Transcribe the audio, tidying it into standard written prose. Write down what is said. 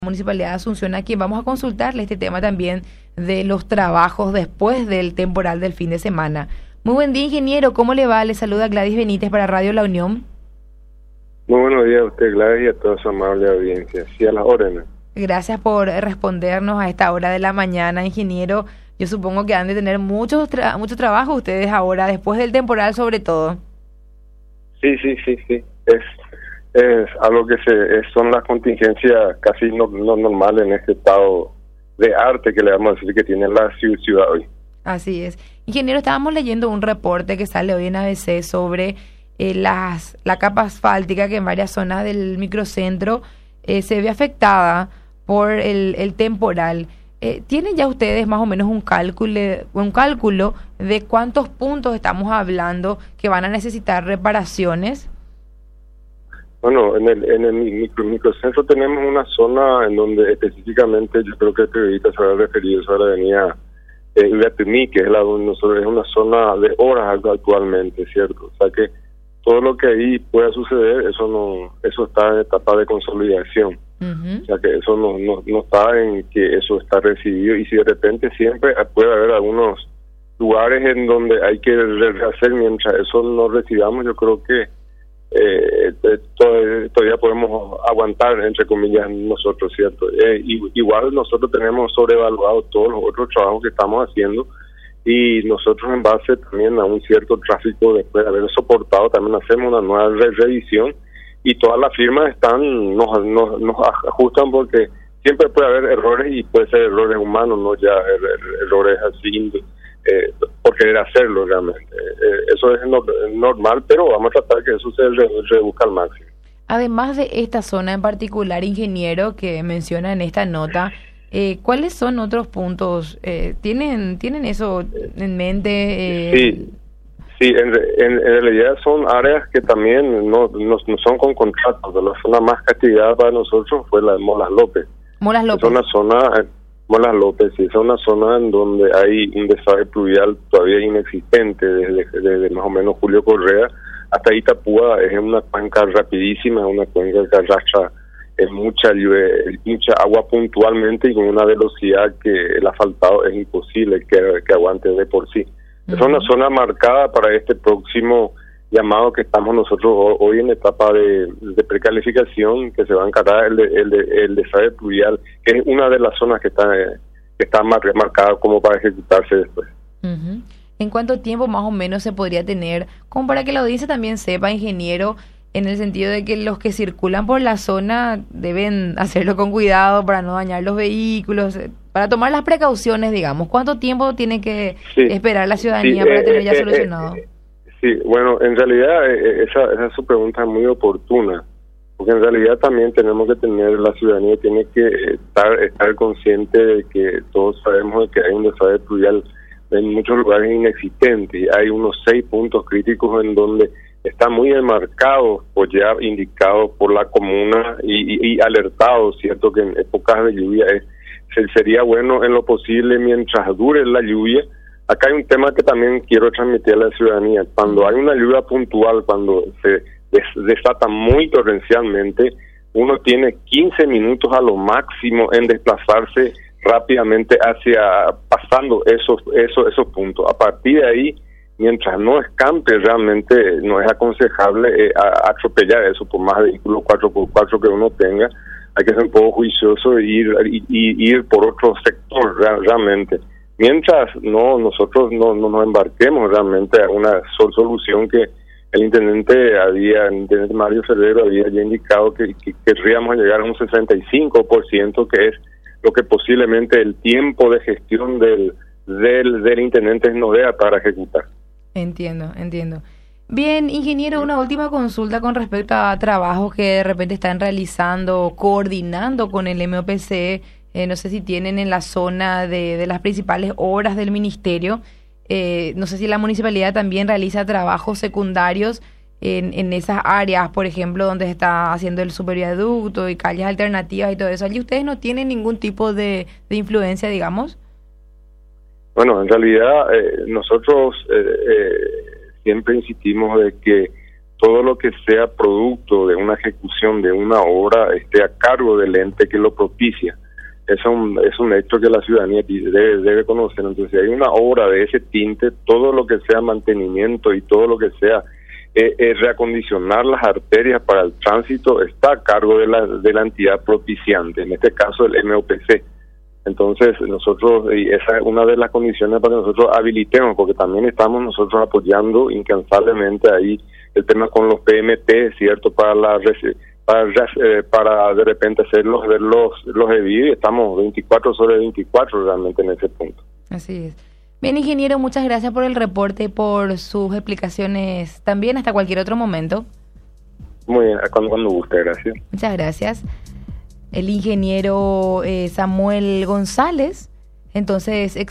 Municipalidad de Asunción, a quien vamos a consultarle este tema también de los trabajos después del temporal del fin de semana. Muy buen día, ingeniero. ¿Cómo le va? Le saluda Gladys Benítez para Radio La Unión. Muy buenos días a usted, Gladys, y a toda su amable audiencia. Sí, a las órdenes. Gracias por respondernos a esta hora de la mañana, ingeniero. Yo supongo que han de tener mucho trabajo ustedes ahora, después del temporal sobre todo. Sí. Es algo que son las contingencias casi no normales en este estado de arte que le vamos a decir que tiene la ciudad hoy. Así es. Ingeniero, estábamos leyendo un reporte que sale hoy en ABC sobre la capa asfáltica que en varias zonas del microcentro se ve afectada por el temporal. ¿Tienen ya ustedes más o menos un cálculo de cuántos puntos estamos hablando que van a necesitar reparaciones? Bueno, en el microcentro tenemos una zona en donde específicamente yo creo que el periodista se habrá referido a la avenida Uratemí, que es una zona de horas actualmente, ¿cierto? O sea que todo lo que ahí pueda suceder, eso está en etapa de consolidación. O sea que eso no está en que eso está recibido, y si de repente siempre puede haber algunos lugares en donde hay que rehacer mientras eso no recibamos, yo creo que todavía podemos aguantar, entre comillas, nosotros, ¿cierto? Igual nosotros tenemos sobrevaluado todos los otros trabajos que estamos haciendo, y nosotros en base también a un cierto tráfico, después de haber soportado, también hacemos una nueva revisión, y todas las firmas nos ajustan, porque siempre puede haber errores, y puede ser errores humanos, no ya errores así por querer hacerlo realmente. Eso es normal, pero vamos a tratar que eso se reduzca al máximo. Además de esta zona en particular, ingeniero, que menciona en esta nota, ¿cuáles son otros puntos? ¿Tienen eso en mente? Sí, en realidad son áreas que también no son con contratos. La zona más castigada para nosotros fue la de Molas López. Molas López. Es una zona... Molas López, sí, es una zona en donde hay un desagüe pluvial todavía inexistente desde más o menos Julio Correa hasta Itapúa. Es una cuenca rapidísima, una cuenca que arrastra mucha agua puntualmente y con una velocidad que el asfaltado es imposible que aguante de por sí. Es una zona marcada para este próximo llamado que estamos nosotros hoy en etapa de precalificación, que se va a encargar el desagüe pluvial, que es una de las zonas que está marcada como para ejecutarse después. Uh-huh. ¿En cuánto tiempo más o menos se podría tener, como para que la audiencia también sepa, ingeniero, en el sentido de que los que circulan por la zona deben hacerlo con cuidado para no dañar los vehículos, para tomar las precauciones, digamos? ¿Cuánto tiempo tiene que esperar la ciudadanía para tener ya solucionado? Sí, bueno, en realidad esa su pregunta es muy oportuna, porque en realidad también tenemos que tener, la ciudadanía tiene que estar consciente de que todos sabemos de que hay un desagüe pluvial en muchos lugares inexistente, y hay unos 6 puntos críticos en donde está muy enmarcado o ya indicado por la comuna y alertado, cierto, que en épocas de lluvia sería bueno en lo posible mientras dure la lluvia. Acá hay un tema que también quiero transmitir a la ciudadanía. Cuando hay una lluvia puntual, cuando se desata muy torrencialmente, uno tiene 15 minutos a lo máximo en desplazarse rápidamente pasando esos puntos. A partir de ahí, mientras no escampe, realmente no es aconsejable atropellar eso, por más vehículos 4x4 que uno tenga. Hay que ser un poco juicioso e ir por otro sector realmente. Mientras nosotros no nos embarquemos realmente a una solución que el intendente Mario Ferrero había ya indicado que querríamos llegar a un 65%, que es lo que posiblemente el tiempo de gestión del intendente nos dé para ejecutar. Entiendo. Bien, ingeniero, una última consulta con respecto a trabajos que de repente están realizando, coordinando con el MOPC. No sé si tienen en la zona de las principales obras del ministerio. No sé si la municipalidad también realiza trabajos secundarios en esas áreas, por ejemplo, donde se está haciendo el superviaducto y calles alternativas y todo eso. ¿Allí ustedes no tienen ningún tipo de influencia, digamos? Bueno, en realidad nosotros siempre insistimos de que todo lo que sea producto de una ejecución de una obra esté a cargo del ente que lo propicia. Es un hecho que la ciudadanía debe conocer. Entonces, si hay una obra de ese tinte, todo lo que sea mantenimiento y todo lo que sea reacondicionar las arterias para el tránsito está a cargo de la entidad propiciante, en este caso el MOPC. Entonces, nosotros, y esa es una de las condiciones para que nosotros habilitemos, porque también estamos nosotros apoyando incansablemente ahí el tema con los PMT, ¿cierto? Para de repente hacer los EBI, estamos 24 sobre 24 realmente en ese punto. Así es. Bien, ingeniero, muchas gracias por el reporte y por sus explicaciones también. Hasta cualquier otro momento. Muy bien, cuando guste, gracias. Muchas gracias. El ingeniero Samuel González, entonces